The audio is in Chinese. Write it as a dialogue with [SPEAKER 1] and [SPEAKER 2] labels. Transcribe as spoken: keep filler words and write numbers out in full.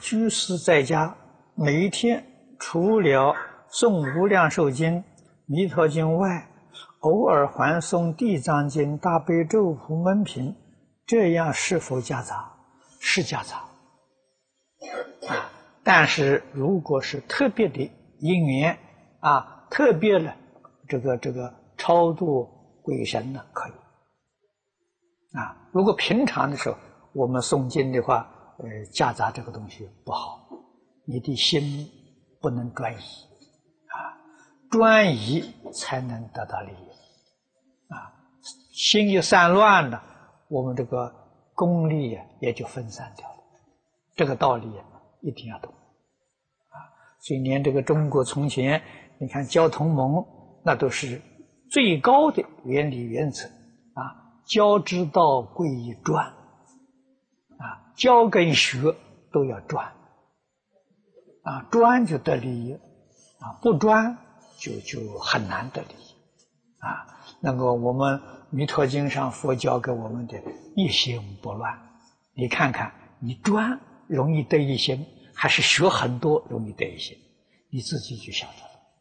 [SPEAKER 1] 居士在家，每一天除了诵无量寿经、弥陀经外，偶尔还诵地藏经、大悲咒、普门品，这样是否夹杂？是夹杂啊。但是如果是特别的因缘啊，特别的这个这个超度鬼神呢，可以啊。如果平常的时候我们诵经的话，呃，夹杂这个东西不好，你的心不能专一啊，专一才能得到利益啊。心一散乱了，我们这个功力啊也就分散掉了。这个道理一定要懂啊。所以连这个中国从前，你看交同盟，那都是最高的原理原则啊，教之道贵以专啊，教跟学都要专啊，专就得利益啊，不专就就很难得利益啊。那个我们弥陀经上佛教给我们的一心不乱，你看看，你专容易得一心，还是学很多容易得一心，你自己就晓得了。